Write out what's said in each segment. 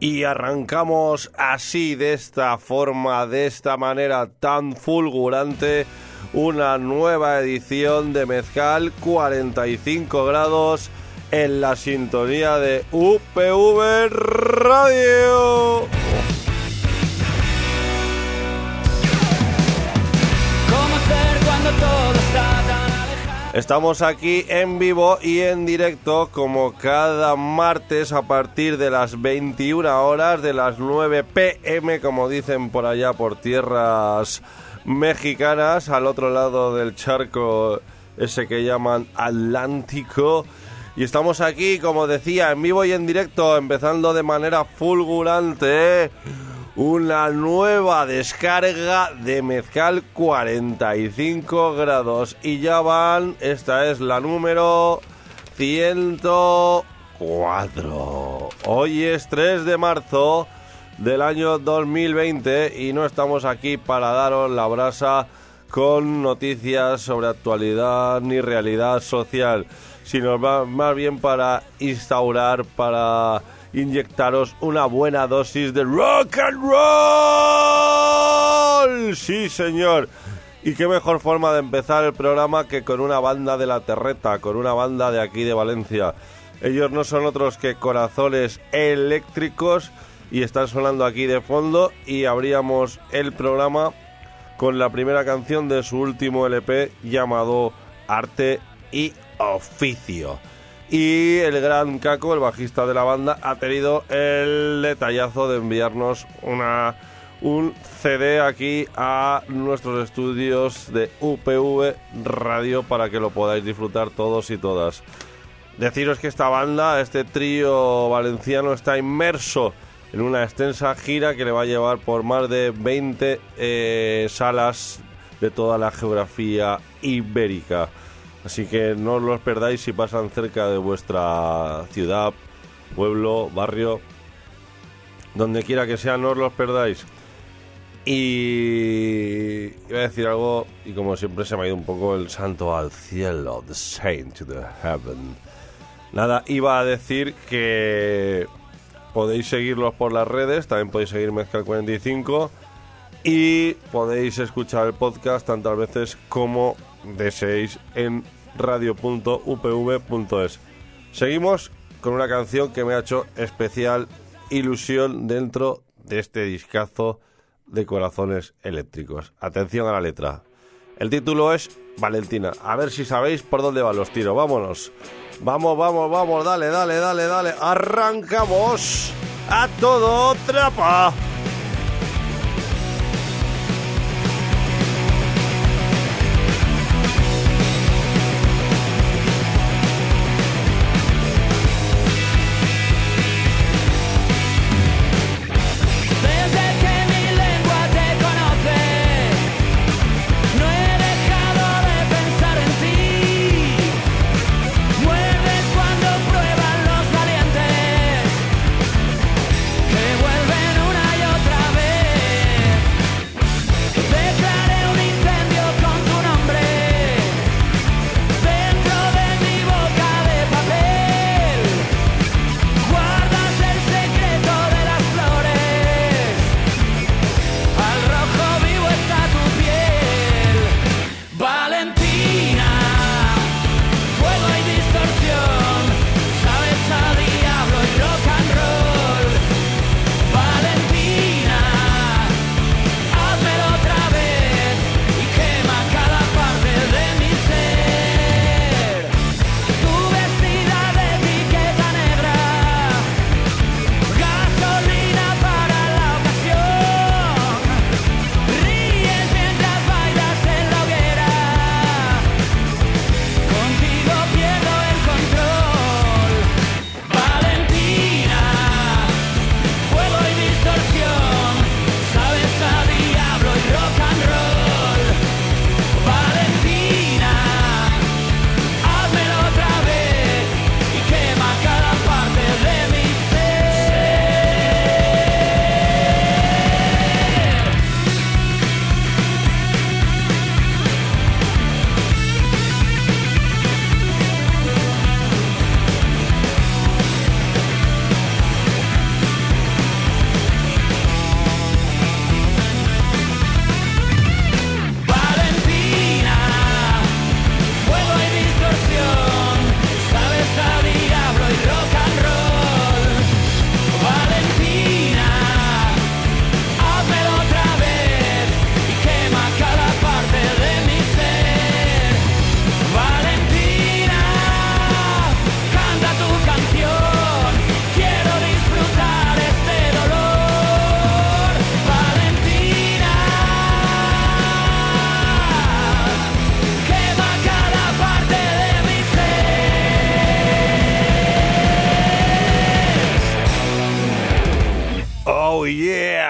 Y arrancamos así, de esta forma, de esta manera tan fulgurante, una nueva edición de Mezcal 45 grados en la sintonía de UPV Radio. ¿Cómo hacer cuando todo está tan alejado? Estamos aquí en vivo y en directo como cada martes a partir de las 21 horas, de las 9 p.m, como dicen por allá por tierras mexicanas, al otro lado del charco ese que llaman Atlántico. Y estamos aquí, como decía, en vivo y en directo, empezando de manera fulgurante una nueva descarga de Mezcal 45 grados. Y ya van, esta es la número 104. Hoy es 3 de marzo del año 2020 y no estamos aquí para daros la brasa con noticias sobre actualidad ni realidad social, sino más bien para instaurar, para inyectaros una buena dosis de rock and roll. Sí, señor. Y qué mejor forma de empezar el programa que con una banda de la Terreta, con una banda de aquí de Valencia. Ellos no son otros que Corazones Eléctricos y están sonando aquí de fondo, y abríamos el programa con la primera canción de su último LP llamado Arte y Oficio. Y el gran Caco, el bajista de la banda, ha tenido el detallazo de enviarnos un CD aquí a nuestros estudios de UPV Radio para que lo podáis disfrutar todos y todas. Deciros que esta banda, este trío valenciano, está inmerso en una extensa gira que le va a llevar por más de 20 salas de toda la geografía ibérica. Así que no os los perdáis si pasan cerca de vuestra ciudad, pueblo, barrio, donde quiera que sea, no os los perdáis. Y iba a decir algo, y como siempre se me ha ido un poco el santo al cielo, the saint to the heaven. Nada, iba a decir que podéis seguirlos por las redes, también podéis seguir Mezcal 45 y podéis escuchar el podcast tantas veces como deseéis en radio.upv.es. Seguimos con una canción que me ha hecho especial ilusión dentro de este discazo de Corazones Eléctricos. Atención a la letra. El título es Valentina. A ver si sabéis por dónde van los tiros. Vámonos. Vamos, vamos, vamos. Dale, dale, dale, dale. Arrancamos a todo trapa. Que vuelven una y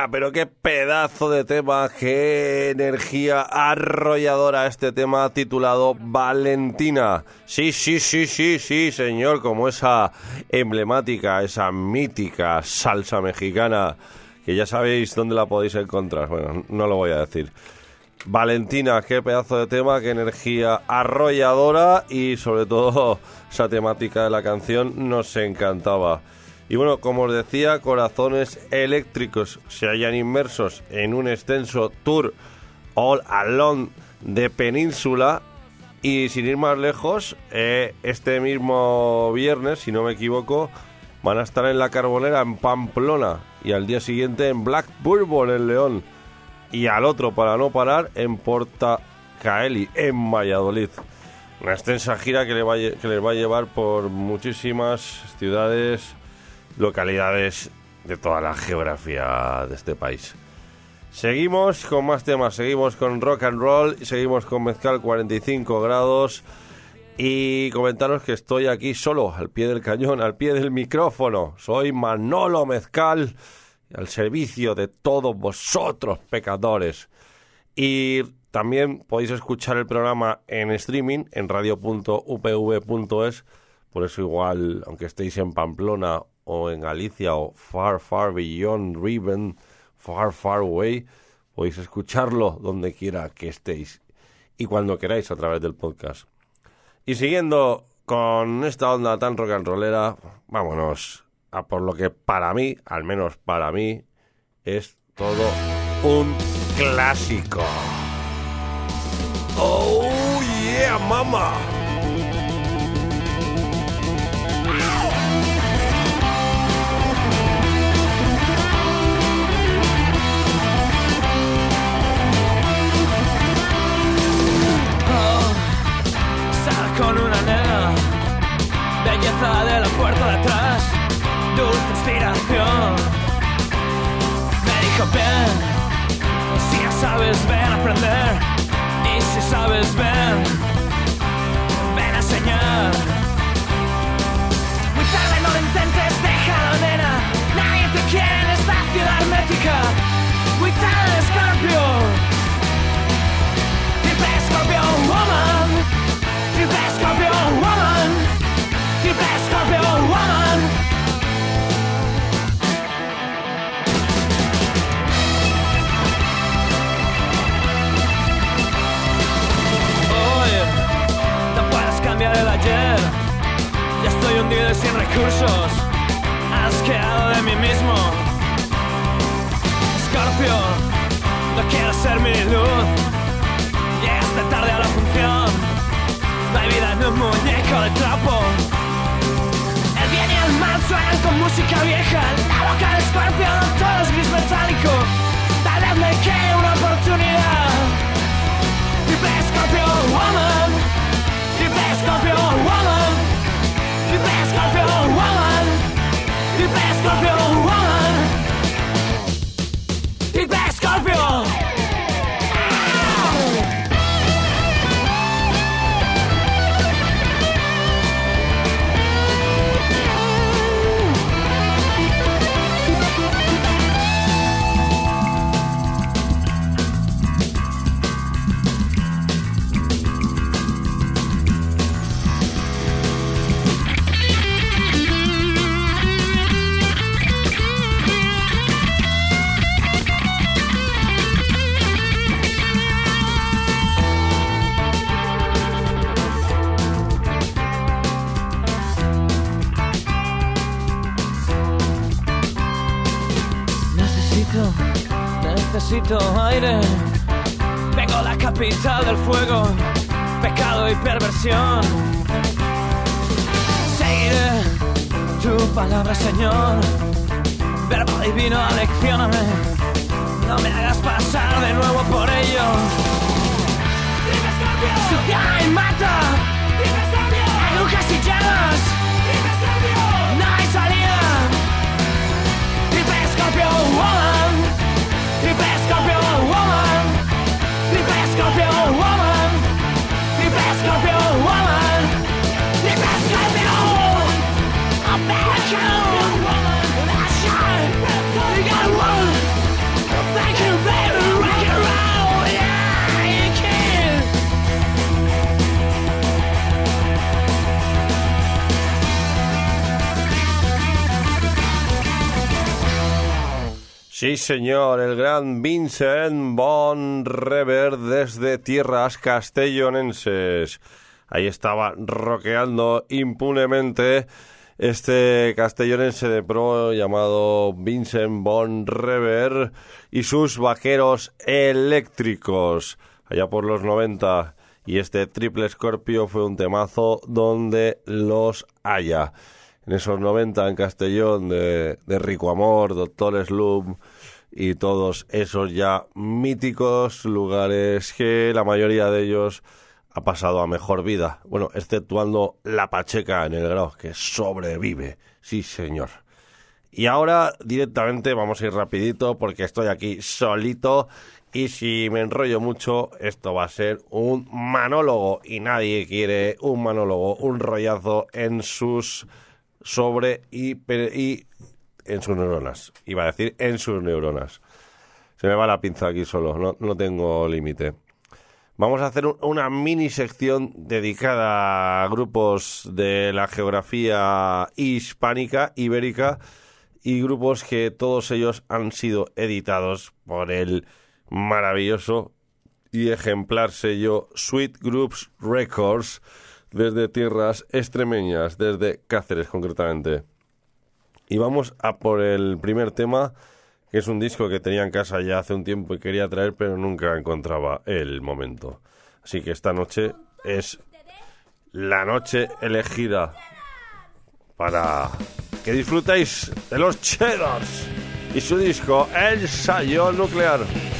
Valentina, pero qué pedazo de tema, qué energía arrolladora este tema titulado Valentina. Sí, señor, como esa emblemática, esa mítica salsa mexicana, que ya sabéis dónde la podéis encontrar. Bueno, no lo voy a decir. Valentina, qué pedazo de tema, qué energía arrolladora y sobre todo esa temática de la canción nos encantaba. Y bueno, como os decía, corazones eléctricos se hallan inmersos en un extenso tour All Alone de Península y sin ir más lejos, este mismo viernes, si no me equivoco, van a estar en La Carbonera en Pamplona y al día siguiente en Black Bourbon en León y al otro, para no parar, en Portacaeli en Valladolid. Una extensa gira que les va a llevar por muchísimas ciudades, localidades de toda la geografía de este país. Seguimos con más temas, seguimos con rock and roll, seguimos con Mezcal 45 grados y comentaros que estoy aquí solo, al pie del cañón, al pie del micrófono. Soy Manolo Mezcal, al servicio de todos vosotros, pecadores. Y también podéis escuchar el programa en streaming en radio.upv.es, por eso igual, aunque estéis en Pamplona o en Galicia o far beyond Riven, far away, podéis escucharlo donde quiera que estéis y cuando queráis a través del podcast. Y siguiendo con esta onda tan rock and rollera, vámonos a por lo que para mí, al menos para mí, es todo un clásico. Oh yeah, mama. Con una nena, belleza de la puerta de atrás, dulce inspiración. Me dijo bien, si ya sabes ven a aprender, y si sabes ven a enseñar. Muy tarde no lo intentes, déjalo nena, nadie te quiere en esta ciudad hermética. Muy tarde Scorpio, triple Scorpio woman. Triple Scorpio woman, Triple Scorpio woman. Hoy no puedes cambiar el ayer. Ya estoy hundido y sin recursos, asqueado de mí mismo. Scorpio, no quiero ser mi luz. Llegaste tarde a la función. No hay vida en un muñeco de trapo. El bien y el mal suenan con música vieja. La boca de Scorpio todo es gris metálico. Tal vez me quede una oportunidad. Triple Scorpio woman, Triple Scorpio woman, Triple Scorpio woman, Triple Scorpio woman, Triple Scorpio. Necesito aire. Vengo a la capital del fuego, pecado y perversión. Seguiré tu palabra, Señor. Verbo divino, aleccióname. No me hagas pasar de nuevo por ello. Sucia y mata. Agujas y llamas. No hay salida. Triple Scorpio woman. Triple Scorpio woman, Triple Scorpio woman, Triple Scorpio woman, Triple Scorpio. I'm back home. I shine. You got one. Sí, señor, el gran Vincent Von Reber desde tierras castellonenses. Ahí estaba rockeando impunemente este castellonense de pro llamado Vincent Von Reber y sus vaqueros eléctricos, allá por los 90. Y este Triple Scorpio fue un temazo donde los haya. En esos 90 en Castellón de Rico Amor, Doctor Slump y todos esos ya míticos lugares que la mayoría de ellos ha pasado a mejor vida. Bueno, exceptuando La Pacheca en el Grau, que sobrevive. Sí, señor. Y ahora directamente vamos a ir rapidito porque estoy aquí solito y si me enrollo mucho esto va a ser un monólogo y nadie quiere un monólogo, un rollazo en sus y en sus neuronas. Iba a decir en sus neuronas. Se me va la pinza aquí solo, no tengo límite. Vamos a hacer una mini sección dedicada a grupos de la geografía hispánica, ibérica, y grupos que todos ellos han sido editados por el maravilloso y ejemplar sello Sweet Groups Records, desde tierras extremeñas, desde Cáceres concretamente. Y vamos a por el primer tema, que es un disco que tenía en casa ya hace un tiempo y quería traer, pero nunca encontraba el momento. Así que esta noche es la noche elegida para que disfrutéis de los Cheddars y su disco Ensayo Nuclear.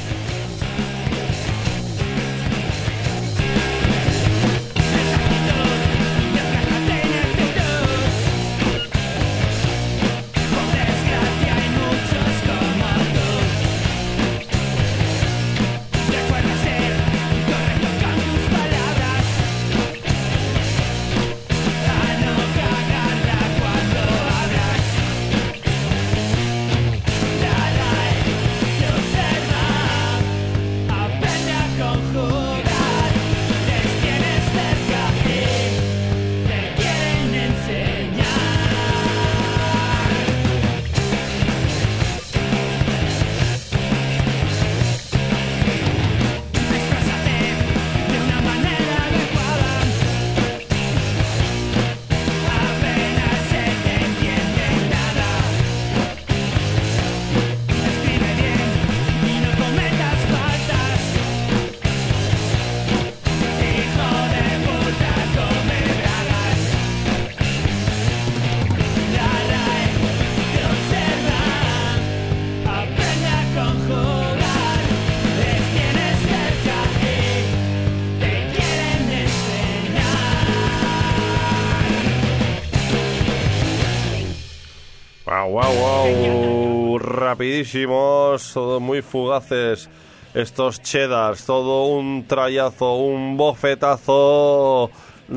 Wow, rapidísimos, todos muy fugaces estos Cheddars, todo un trayazo, un bofetazo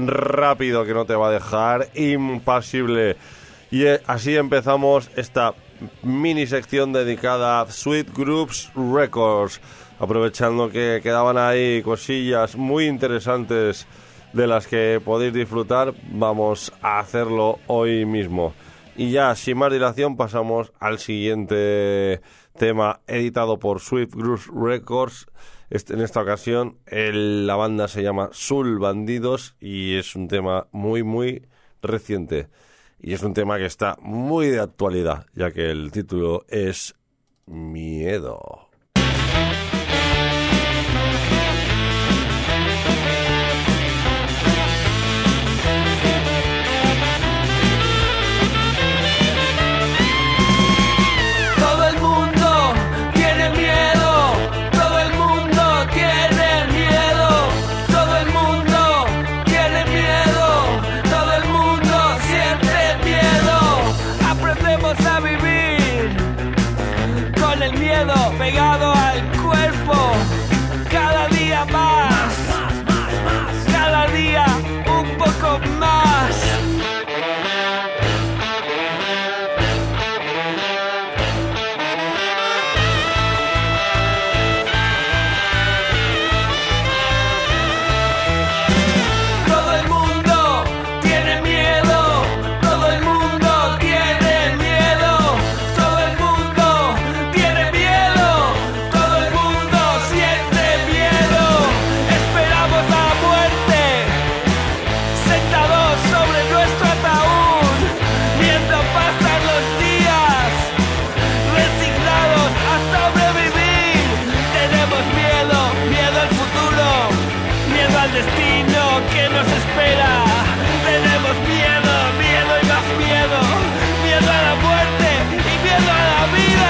rápido que no te va a dejar impasible. Y así empezamos esta mini sección dedicada a Sweet Groups Records, aprovechando que quedaban ahí cosillas muy interesantes de las que podéis disfrutar, vamos a hacerlo hoy mismo. Y ya, sin más dilación, pasamos al siguiente tema editado por Sweet Groups Records. En esta ocasión, la banda se llama Soul Bandidos y es un tema muy, muy reciente. Y es un tema que está muy de actualidad, ya que el título es Miedo. Pegado destino que nos espera. Tenemos miedo, miedo y más miedo. Miedo a la muerte y miedo a la vida.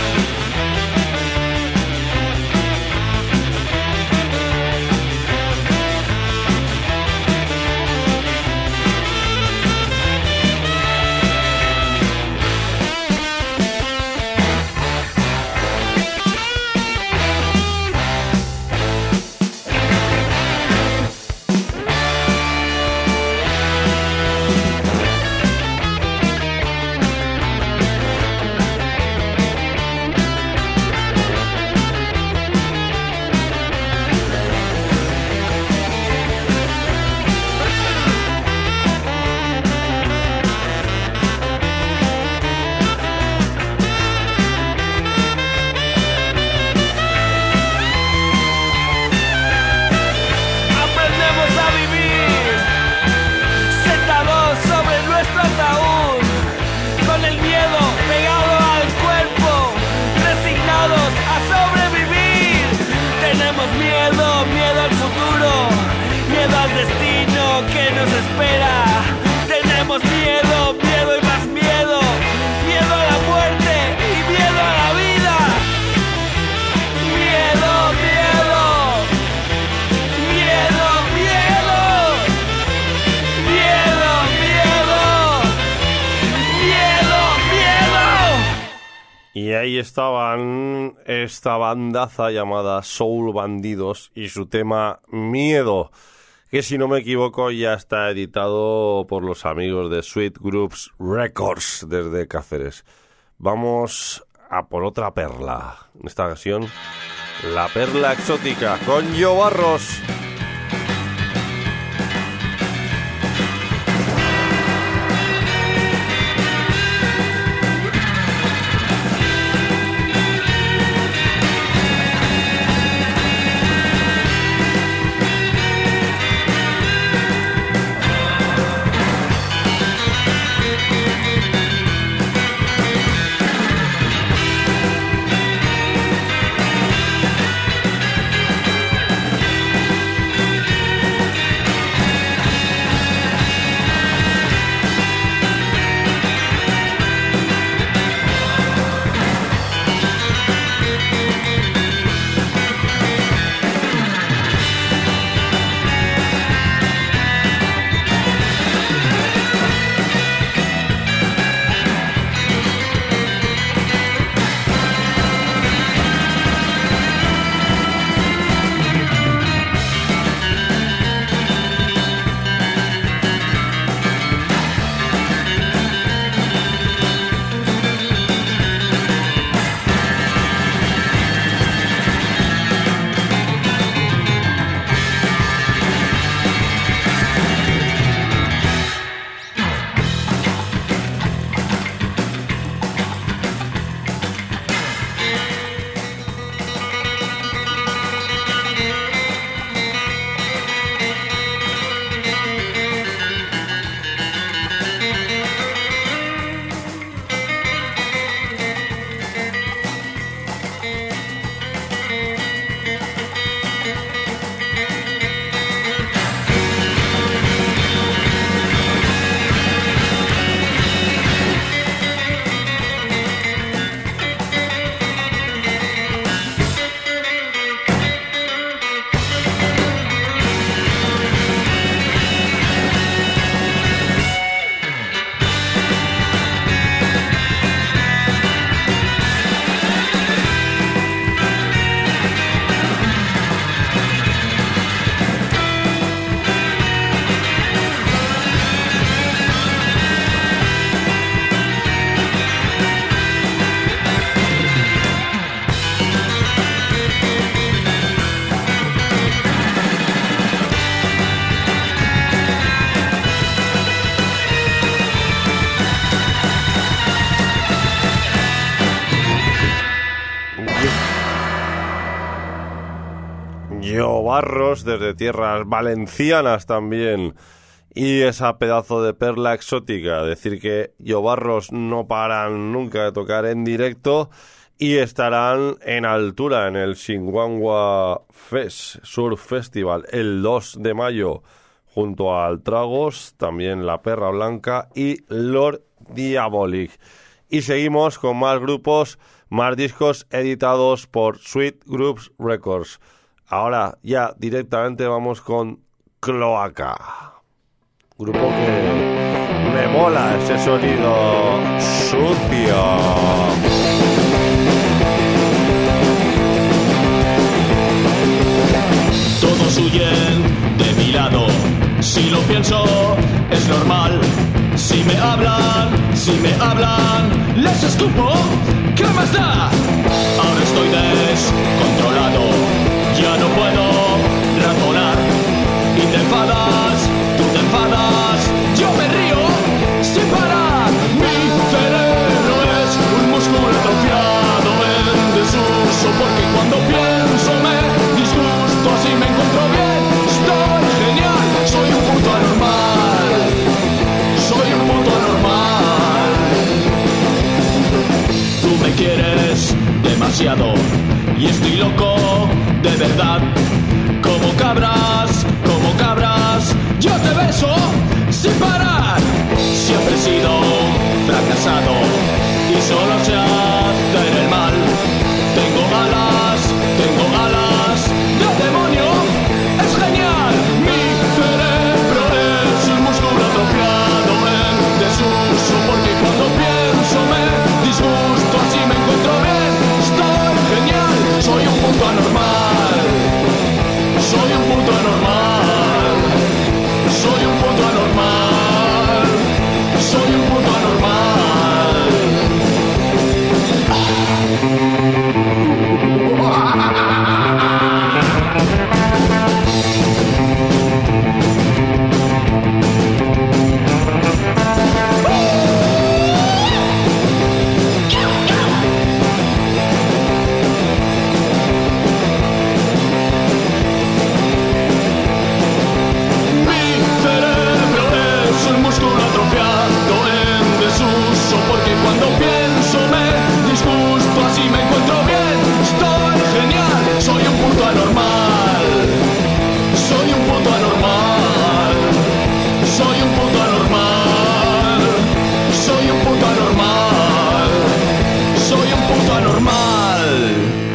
Y ahí estaban esta bandaza llamada Soul Bandidos y su tema Miedo, que si no me equivoco ya está editado por los amigos de Sweet Groups Records desde Cáceres. Vamos a por otra perla, en esta ocasión la perla exótica con Yo Barros. Yo Barros desde tierras valencianas también. Y esa pedazo de perla exótica, decir que Yo Barros no paran nunca de tocar en directo y estarán en altura en el Singwangwa Surf Festival el 2 de mayo junto a Altragos, también La Perra Blanca y Lord Diabolic. Y seguimos con más grupos, más discos editados por Sweet Groups Records. Ahora ya directamente vamos con Cloaca, grupo que me mola ese sonido sucio. Todos huyen de mi lado, si lo pienso es normal. Si me hablan, les escupo, ¿qué más da? Ahora estoy descontrolado, ya no puedo razonar. Y te enfadas, tú te enfadas, yo me río sin parar. Mi cerebro es un músculo atrofiado en desuso, porque cuando pienso me disgusto, así me encuentro bien. Estoy genial, soy un puto anormal, soy un puto anormal. Tú me quieres demasiado y estoy loco de verdad. Como cabras, yo te beso sin parar. Siempre he sido fracasado y solo sé hacer el mal. Tengo alas de demonio, es genial. Mi cerebro es un músculo atrofiado en desuso, porque cuando pienso me disgusto, así me encuentro bien. Estoy genial, soy un punto anormal, soy un punto anormal, soy un punto anormal, soy un punto anormal. Porque cuando pienso me disgusto, así me encuentro bien. Estoy genial, soy un punto anormal, soy un punto anormal, soy un punto anormal, soy un punto anormal, soy un punto anormal.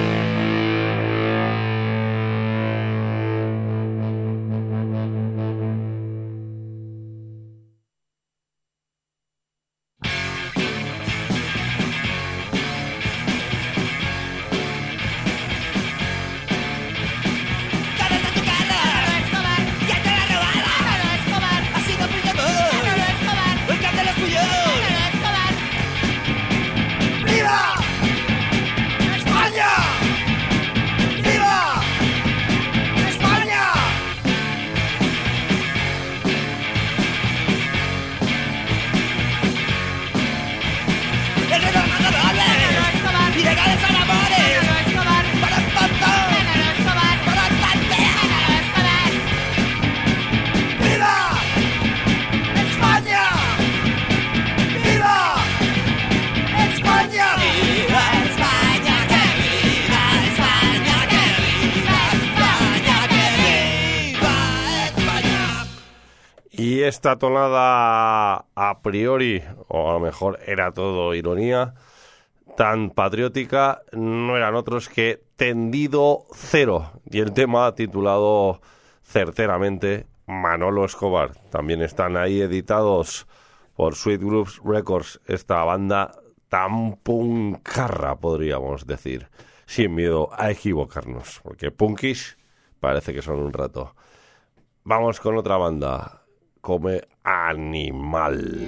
Y esta tonada a priori, o a lo mejor era todo ironía, tan patriótica, no eran otros que Tendido Cero. Y el tema titulado certeramente Manolo Escobar. También están ahí editados por Sweet Groups Records, esta banda tan punkarra, podríamos decir, sin miedo a equivocarnos, porque punkish parece que son un rato. Vamos con otra banda. Come Animal.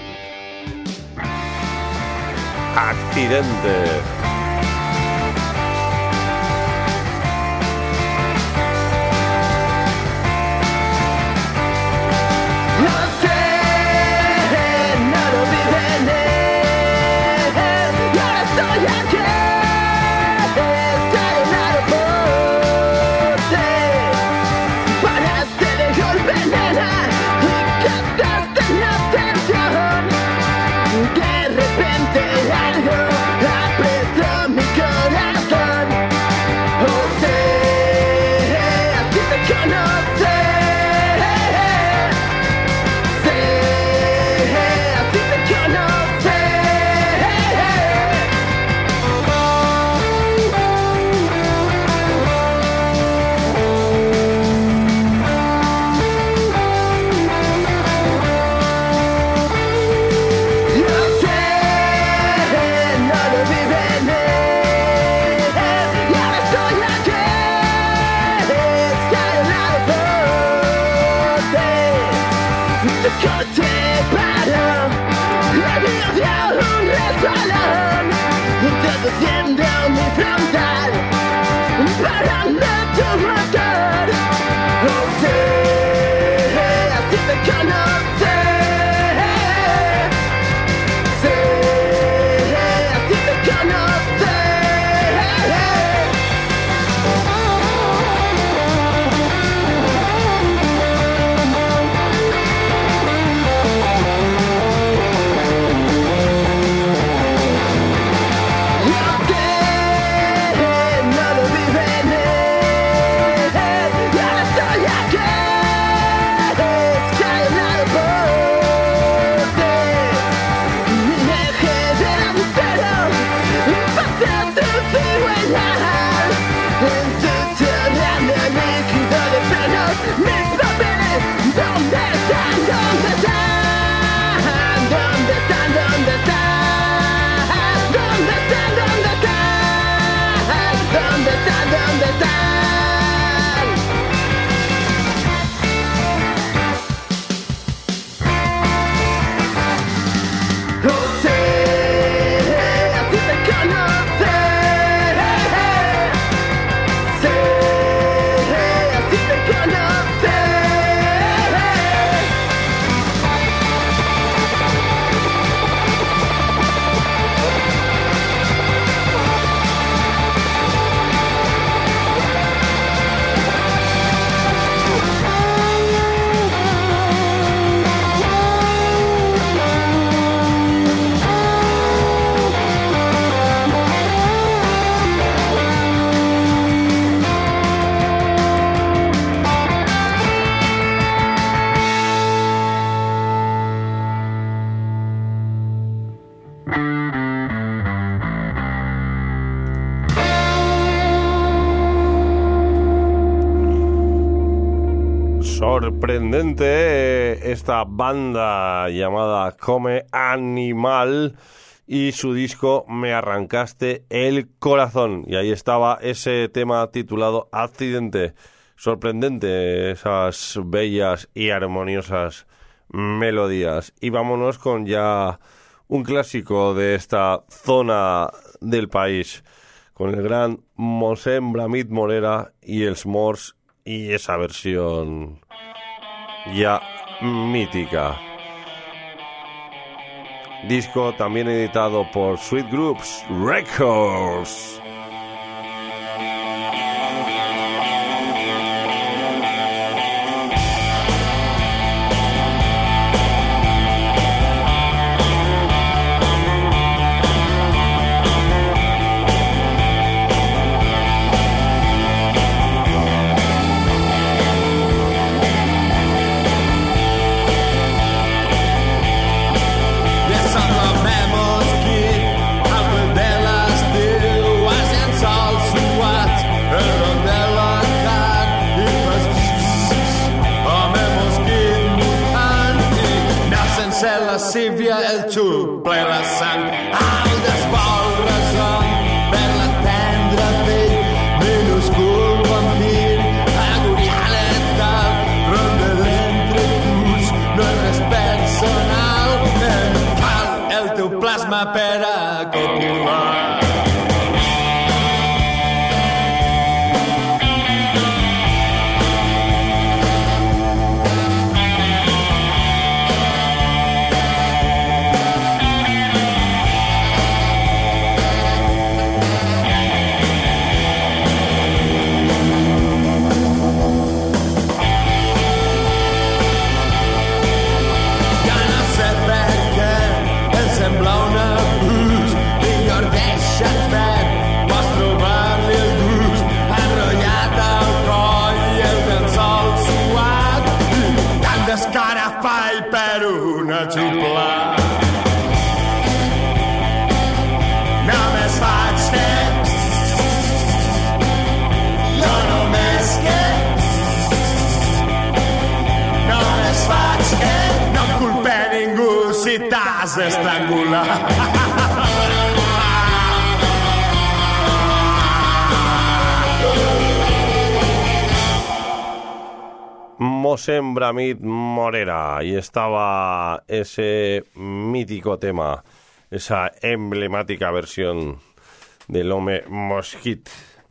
Accidente. De repente algo apretó. tu coche paró, le dio un resbalón, introduciendo mi frontal, parando tu motor. Oh, sí, así te conocí. Sí, así te conocí. Sorprendente esta banda llamada Come Animal y su disco Me Arrancaste el Corazón, y ahí estaba ese tema titulado Accidente. Sorprendente esas bellas y armoniosas melodías. Y vámonos con ya un clásico de esta zona del país, con el gran Mosén Bramit Morera y el S'mores, y esa versión ya mítica. Disco también editado por Sweet Groups Records. Lascivia, el xup ple de sang, el despol resol per la tendra pell, minúscul vampir, agonia letal, ronda d'entre curs, no és res personal, em cal el teu plasma per a copular. Escarafall per una xupla. Només faig temps, jo només que, només faig que, no culpe ningú si t'has estrangulat. Mosén Bramit Morera, y estaba ese mítico tema, esa emblemática versión del Home Mosquit,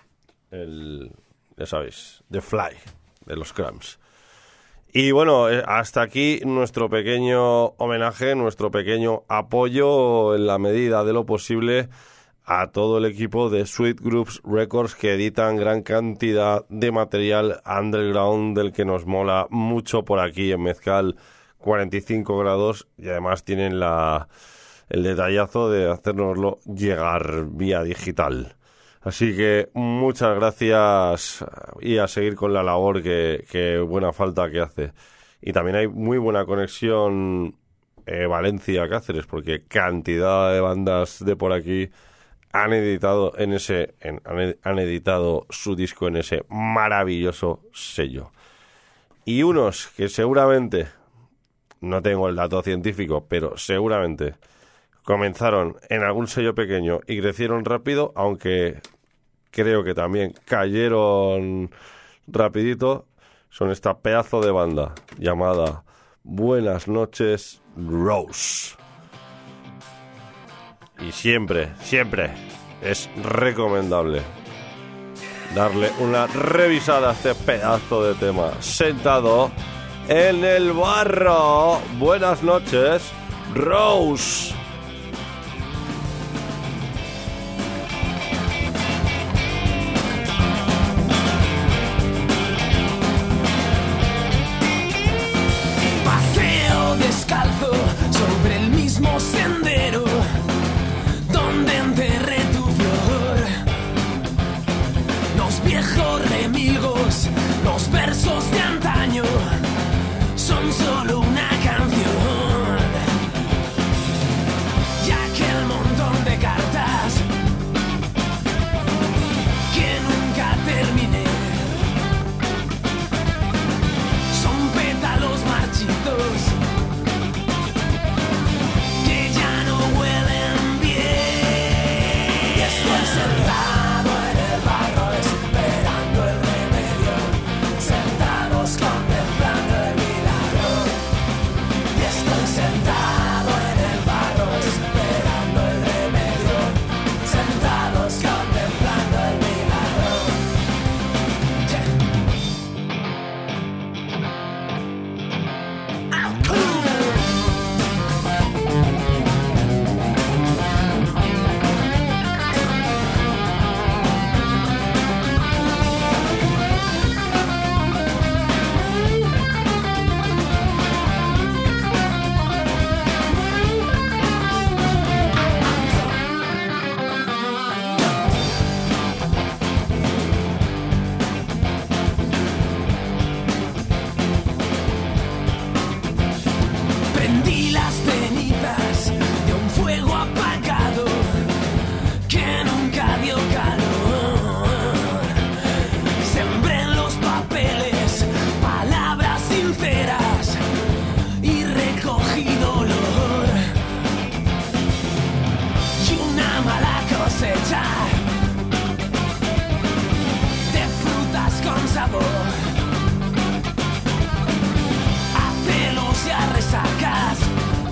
ya sabéis, The Fly, de los Cramps. Y bueno, hasta aquí nuestro pequeño homenaje, nuestro pequeño apoyo en la medida de lo posible a todo el equipo de Sweet Groups Records, que editan gran cantidad de material underground del que nos mola mucho por aquí en Mezcal 45 grados, y además tienen el detallazo de hacérnoslo llegar vía digital. Así que muchas gracias y a seguir con la labor que buena falta que hace. Y también hay muy buena conexión Valencia-Cáceres, porque cantidad de bandas de por aquí han editado han editado su disco en ese maravilloso sello. Y unos que seguramente, no tengo el dato científico, pero seguramente comenzaron en algún sello pequeño y crecieron rápido, aunque creo que también cayeron rapidito, son esta pedazo de banda llamada Buenas Noches Rose. Y siempre es recomendable darle una revisada a este pedazo de tema. Sentado en el barro. Buenas noches, Rose. Paseo descalzo sobre el mismo sendero donde enterré tu flor. Los viejos remilgos, los versos de antaño son solo una canción. Y aquel montón de cartas que nunca terminé son pétalos marchitos que ya no huelen bien. Y estoy sentado en el barro esperando el remedio, sentados contemplando el milagro. Y estoy sentado en el barro esperando el remedio, sentados contemplando el milagro. Yeah. Cool. Prendí las cenizas de un fuego apagado que nunca dio calor. Sembré en los papeles palabras sinceras y recogí dolor. Y una mala cosecha de frutas con sabor, a celos y a resacas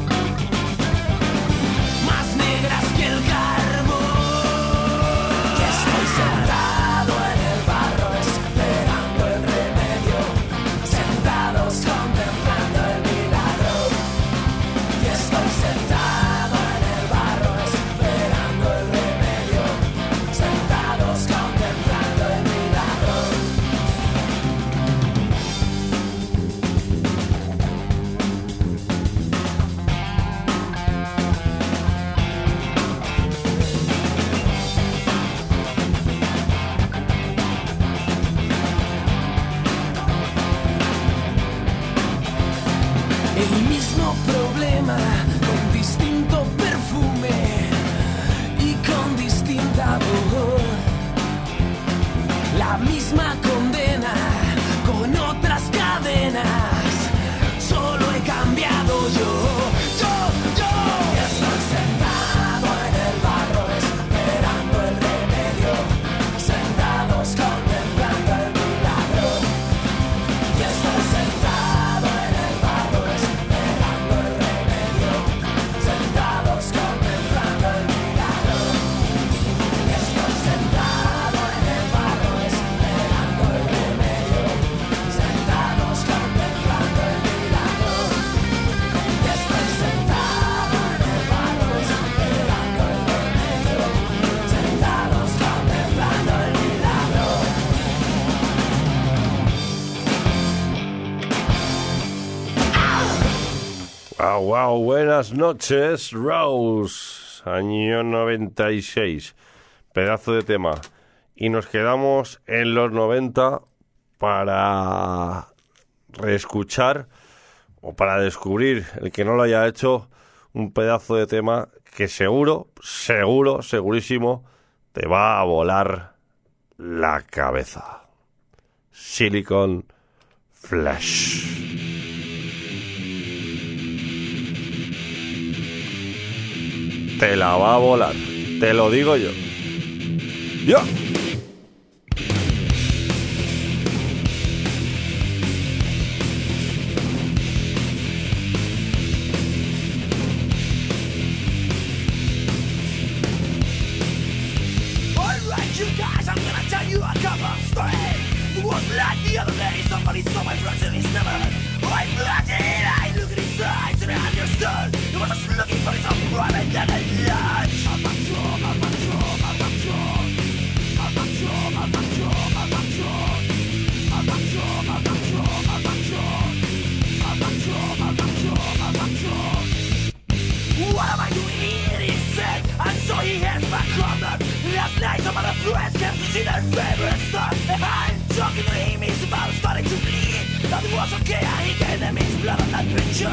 más negras que el carbón. Y estoy sentado en el barro esperando el remedio, sentados contemplando el milagro. Y estoy sentado en el barro esperando el remedio, sentados contemplando el milagro. El mismo problema con distinto perfume y con distinta voz. La misma condena con otras cadenas. Solo he cambiado yo. Y estoy sentado en el barro esperando el remedio, sentados contemplando el milagro. Y estoy sentado Wow, buenas noches, Rose, año 96, pedazo de tema. Y nos quedamos en los 90 para reescuchar o para descubrir, el que no lo haya hecho, un pedazo de tema que segurísimo, te va a volar la cabeza. Silicon Flash. Te la va a volar, te lo digo yo. ¡Yo! The other day, somebody stole my friends and he's never. I'm blooded, I look at his eyes and I understood. He was just looking for his own private and a lunch. What am I doing here, he said, and so he heads back home. Last night some other friends came to see their favorite son. I'm talking to him, he's about starting to bleed. That was okay, he gave them his blood on that picture.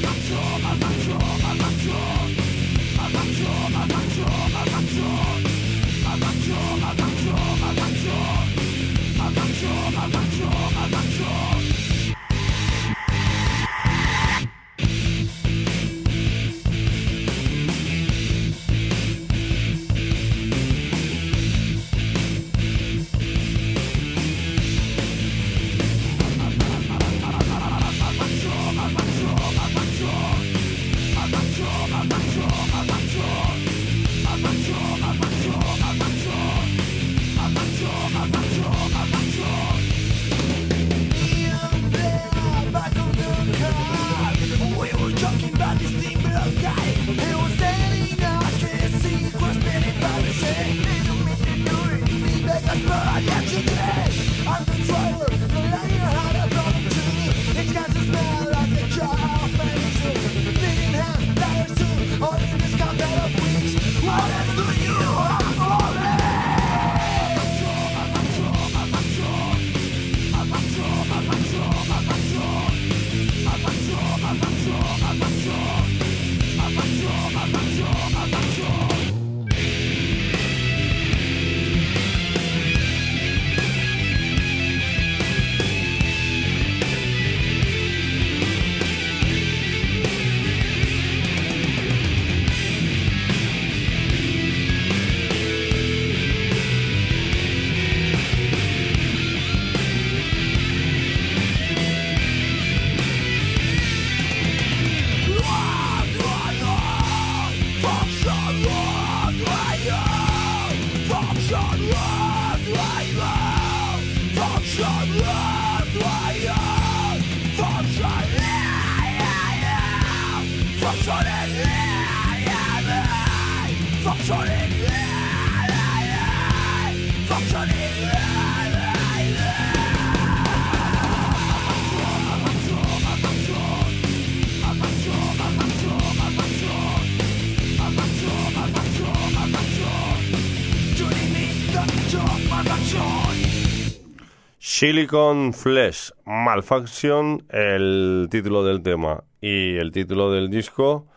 Silicon Flash, Malfunction, el título del tema, y el título del disco,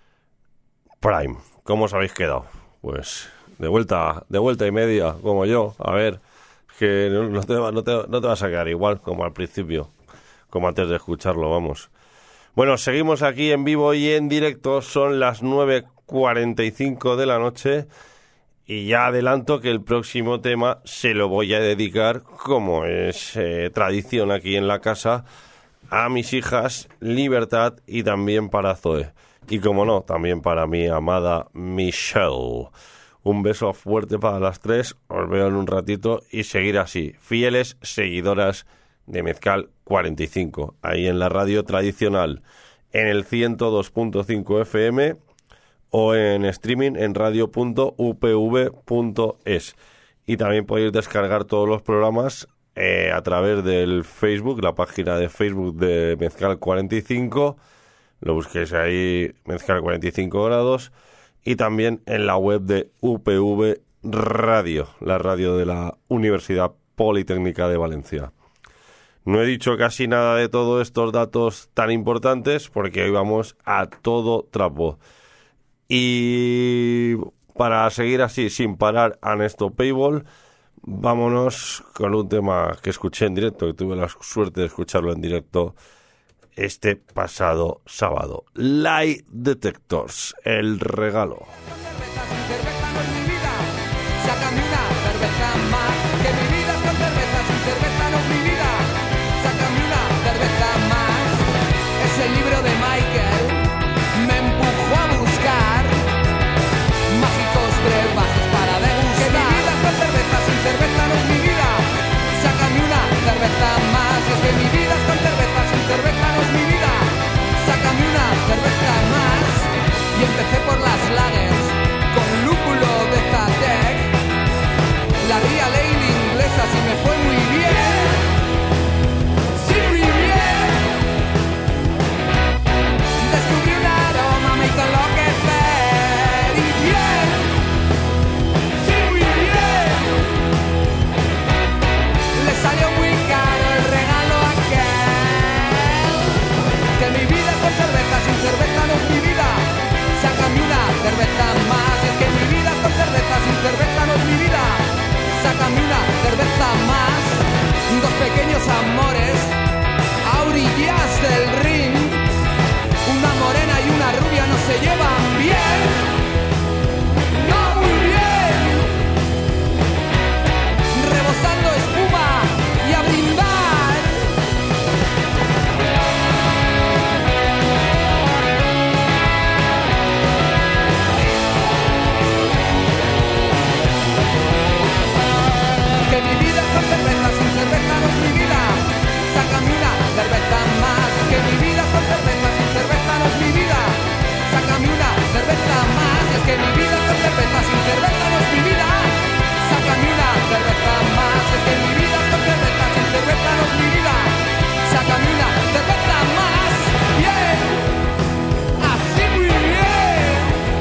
Prime. ¿Cómo os habéis quedado? Pues de vuelta y media, como yo. A ver, que no te vas a quedar igual como al principio, como antes de escucharlo, vamos. Bueno, seguimos aquí en vivo y en directo, son las 9:45 de la noche. Y ya adelanto que el próximo tema se lo voy a dedicar, como es tradición aquí en la casa, a mis hijas Libertad y también para Zoe. Y como no, también para mi amada Michelle. Un beso fuerte para las tres, os veo en un ratito y seguir así, fieles seguidoras de Mezcal 45, ahí en la radio tradicional, en el 102.5 FM, o en streaming en radio.upv.es. Y también podéis descargar todos los programas a través del Facebook, la página de Facebook de Mezcal 45, lo busquéis ahí, Mezcal 45 grados, y también en la web de UPV Radio, la radio de la Universidad Politécnica de Valencia. No he dicho casi nada de todos estos datos tan importantes porque hoy vamos a todo trapo. Y para seguir así sin parar a Nesto Payball, vámonos con un tema que escuché en directo, que tuve la suerte de escucharlo en directo este pasado sábado. Lie Detectors, El Regalo. Cerveza no es mi vida, sácame una cerveza más. Que mi vida es con cerveza, sin cerveza no es mi vida, sácame una cerveza más. Ese libro de Michael me empujó a buscar mágicos brebajes para degustar. Que mi vida es con cerveza, sin cerveza no es mi vida, sácame una cerveza más. Y es que mi vida es con cerveza, sin cerveza no es mi vida, sácame una cerveza más. Y empecé por las lagers con lúpulo de Zatec, la Real Ale inglesa, sí me fue muy bien, sí muy bien. Descubrí un aroma, me hizo enloquecer y bien, sí muy bien. Le salió muy caro el regalo aquel. Que mi vida es con cerveza, sin cerveza no es mi vida, sácame una cerveza más. Y es que mi vida es con cerveza, sin cerveza no es mi vida, sácame una cerveza más. Dos pequeños amores a orillas del ring, una morena y una rubia no se llevan bien, no muy bien. Rebosando espuma y a brindar. Que mi vida es con cerveza, sin cerveza no es mi vida, sácame una cerveza más. Que mi vida es con cerveza, sin cerveza no es mi vida, sácame una cerveza más. Es que mi vida es con cerveza, sin cerveza no es mi vida, sácame una cerveza más. Es que mi vida es con cerveza, sin cerveza no es mi vida, sácame una cerveza más. Bien, así muy bien.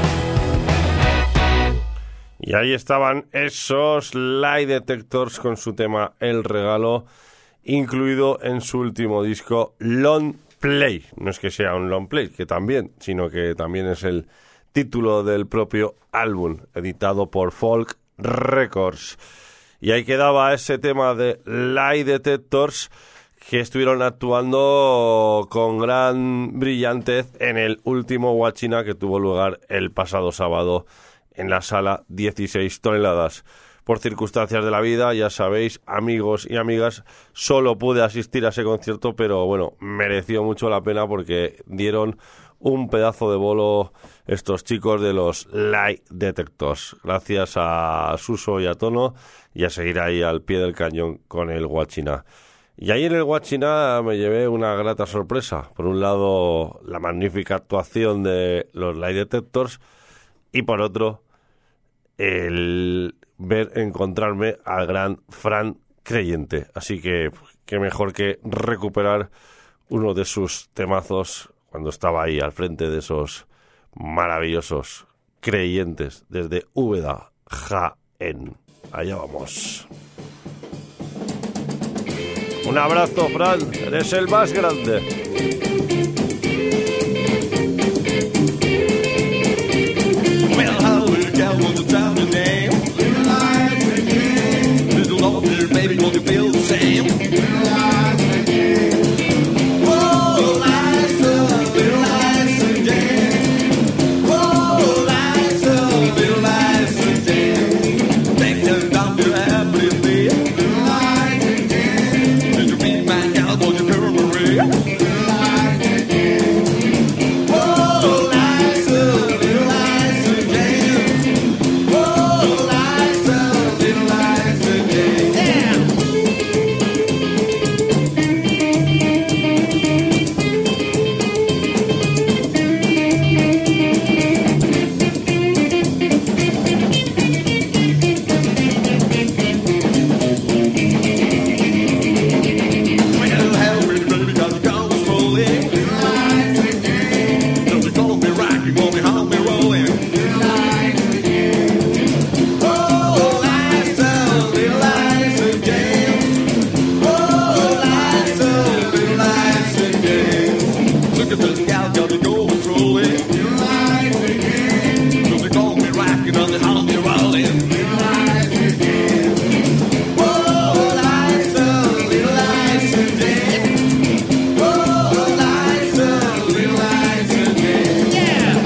Y ahí estaban esos Lie Detectors con su tema El Regalo, incluido en su último disco Long Play. No es que sea un long play, que también, sino que también es el título del propio álbum, editado por Folk Records. Y ahí quedaba ese tema de Lie Detectors, que estuvieron actuando con gran brillantez en el último Huachina que tuvo lugar el pasado sábado en la sala 16 toneladas. Por circunstancias de la vida, ya sabéis, amigos y amigas, solo pude asistir a ese concierto, pero bueno, mereció mucho la pena porque dieron un pedazo de bolo estos chicos de los Lie Detectors. Gracias a Suso y a Tono, y a seguir ahí al pie del cañón con el Huachina. Y ahí en el Huachina me llevé una grata sorpresa. Por un lado, la magnífica actuación de los Lie Detectors, y por otro, el encontrarme al gran Fran Creyente. Así que qué mejor que recuperar uno de sus temazos cuando estaba ahí al frente de esos maravillosos Creyentes desde Úbeda, Jaén. Allá vamos. Un abrazo, Fran, eres el más grande. Baby, don't you feel the same? Oh, Liza, little Liza Jane. Oh, Liza, little Liza Jane. Take them down to happy day. Little Liza Jane. Did you be my gal, won't you come away? Little Liza the gal got me going rolling. So they call me rocking on the Holly rolling. Whoa, life's a little lights today. Whoa, life's a little lights today. Yeah.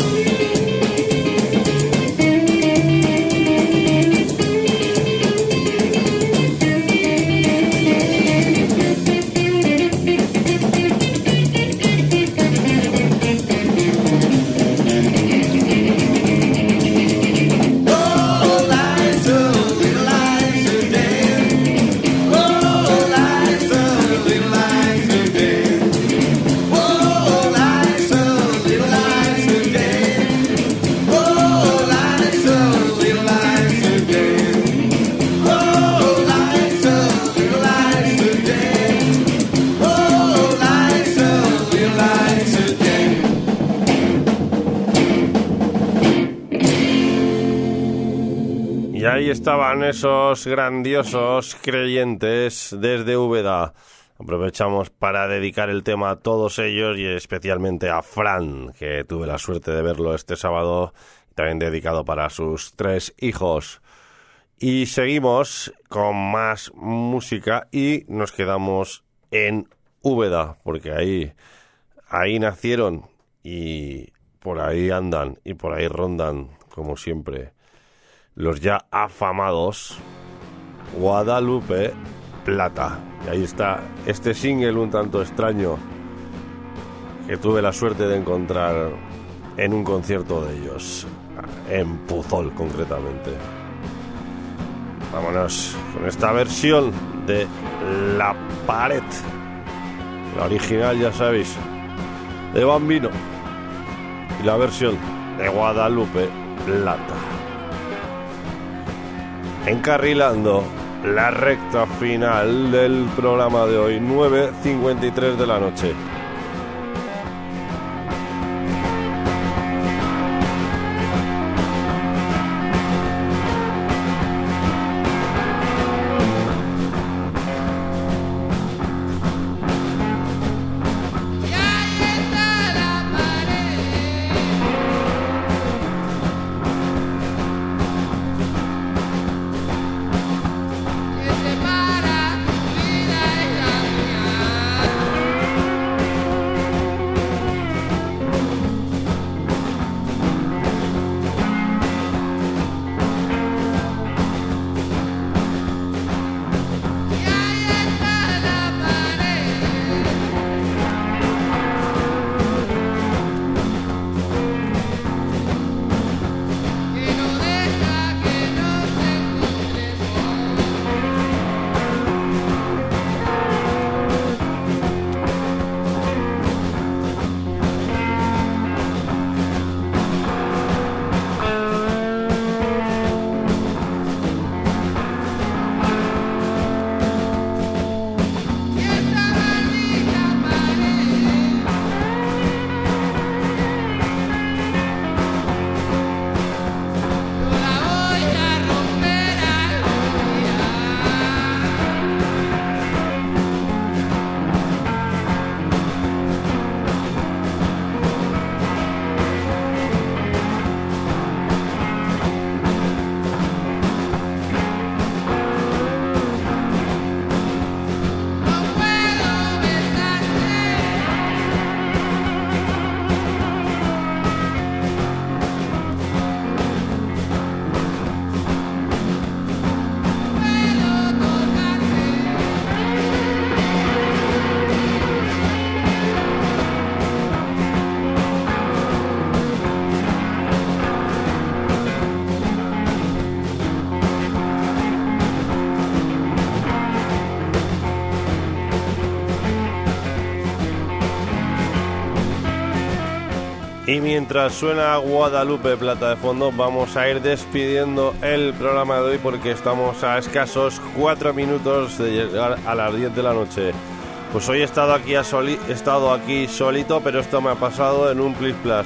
Y ahí estaban esos grandiosos Creyentes desde Úbeda. Aprovechamos para dedicar el tema a todos ellos y especialmente a Fran, que tuve la suerte de verlo este sábado, también dedicado para sus 3 hijos. Y seguimos con más música y nos quedamos en Úbeda, porque ahí nacieron y por ahí andan y por ahí rondan, como siempre, los ya afamados Guadalupe Plata. Y ahí está este single un tanto extraño que tuve la suerte de encontrar en un concierto de ellos, en Puzol concretamente. Vámonos con esta versión de La Pared. La original, ya sabéis, de Bambino, y la versión de Guadalupe Plata. Encarrilando la recta final del programa de hoy, 9:53 de la noche. Y mientras suena Guadalupe Plata de fondo, vamos a ir despidiendo el programa de hoy porque estamos a escasos 4 minutos de llegar a las 10 de la noche. Pues hoy he estado aquí solito, pero esto me ha pasado en un plis plas,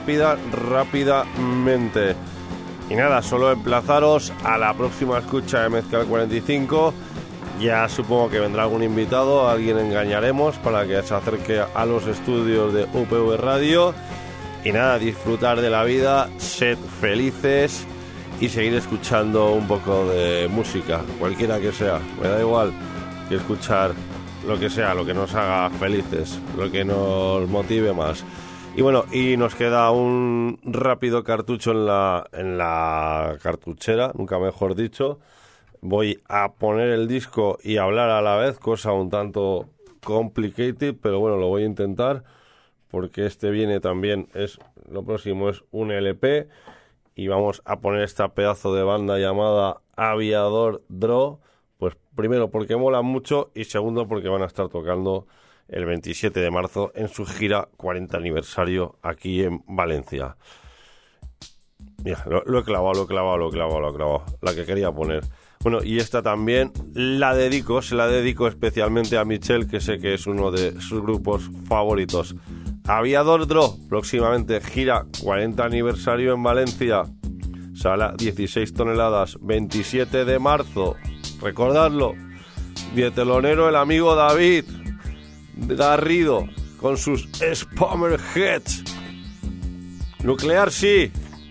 rápidamente. Y nada, solo emplazaros a la próxima escucha de Mezcal 45 Ya supongo que vendrá algún invitado, a alguien engañaremos para que se acerque a los estudios de UPV Radio. Y nada, disfrutar de la vida, sed felices y seguir escuchando un poco de música, cualquiera que sea. Me da igual que escuchar lo que sea, lo que nos haga felices, lo que nos motive más. Y bueno, y nos queda un rápido cartucho en la cartuchera, nunca mejor dicho. Voy a poner el disco y hablar a la vez, cosa un tanto complicated, pero bueno, lo voy a intentar, porque este viene también, lo próximo es un LP, y vamos a poner esta pedazo de banda llamada Aviador Draw, pues primero porque mola mucho y segundo porque van a estar tocando el 27 de marzo en su gira 40 aniversario aquí en Valencia. Mira, lo he clavado, la que quería poner. Bueno, y esta también se la dedico especialmente a Michel, que sé que es uno de sus grupos favoritos. Aviador Draw, próximamente gira 40 aniversario en Valencia, sala 16 toneladas, 27 de marzo, recordadlo, de telonero el amigo David Garrido, con sus Spammerheads. Nuclear sí.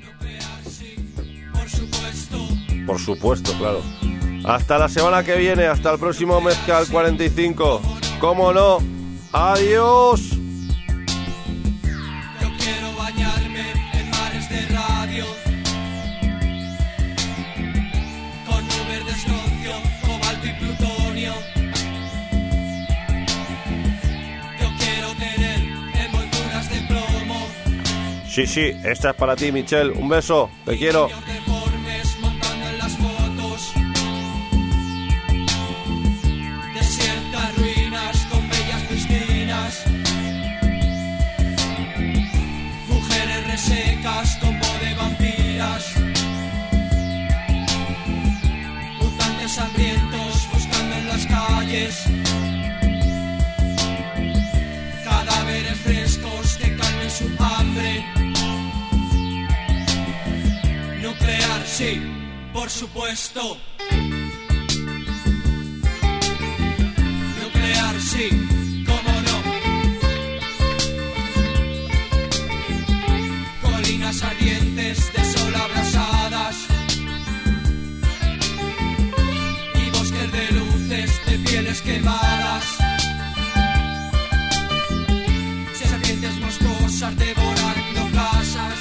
Por supuesto, claro. Hasta la semana que viene, hasta el próximo Mezcal 45. ¿Cómo no? ¡Adiós! Yo quiero bañarme en mares de radio, con nubes de estroncio, cobalto y plutonio. Yo quiero tener envolturas de plomo. Sí, esta es para ti, Michel. Un beso, te quiero. Como de vampiras, mutantes hambrientos buscando en las calles, cadáveres frescos que calmen su hambre. Nuclear, sí, por supuesto. Nuclear, sí. Ardientes de sol abrasadas y bosques de luces de pieles quemadas, serpientes moscosas devorando casas,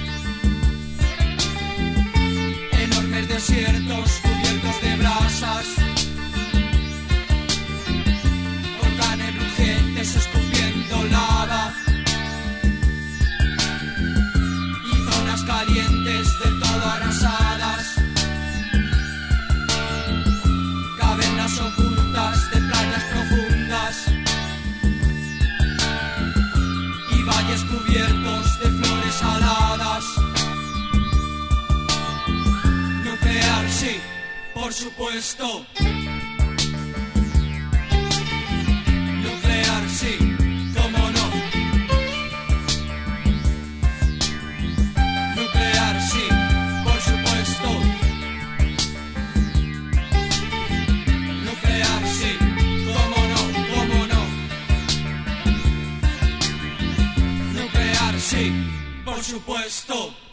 enormes desiertos cubiertos de brasas, volcanes rugientes escupiendo lava, calientes del todo arrasadas, cavernas ocultas de playas profundas y valles cubiertos de flores aladas. Nuclear, sí, por supuesto. Nuclear, sí. Por supuesto.